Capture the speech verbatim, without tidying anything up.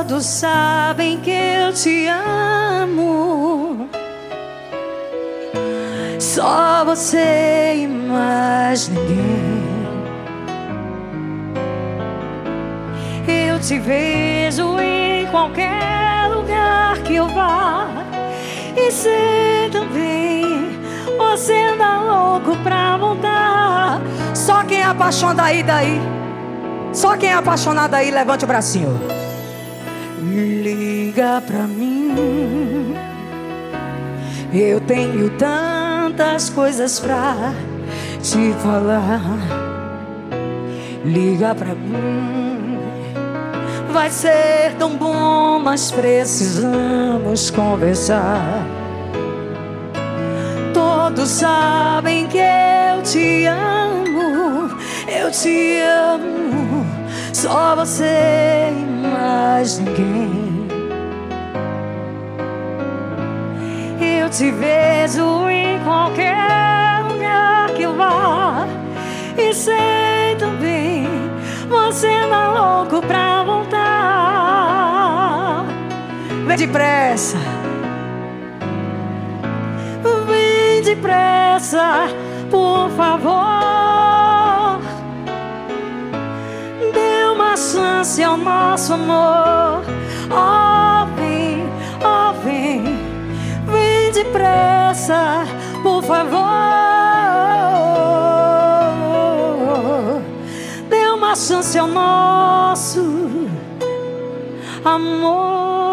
Todos sabem que eu te amo, só você e mais ninguém. Eu te vejo em qualquer lugar que eu vá, e sei também, você anda louco pra voltar. Só quem é apaixonado aí, daí, só quem é apaixonado aí, levante o bracinho. Liga pra mim, eu tenho tantas coisas pra te falar. Liga pra mim, vai ser tão bom, mas precisamos conversar. Todos sabem que eu te amo, eu te amo, só você e mais ninguém. Eu te vejo em qualquer lugar que eu vá, e sei também, você anda louco pra voltar. Vem depressa, vem depressa, por favor. Dê uma chance ao nosso amor. Oh, vem, oh, vem, vem depressa, por favor. Dê uma chance ao nosso amor.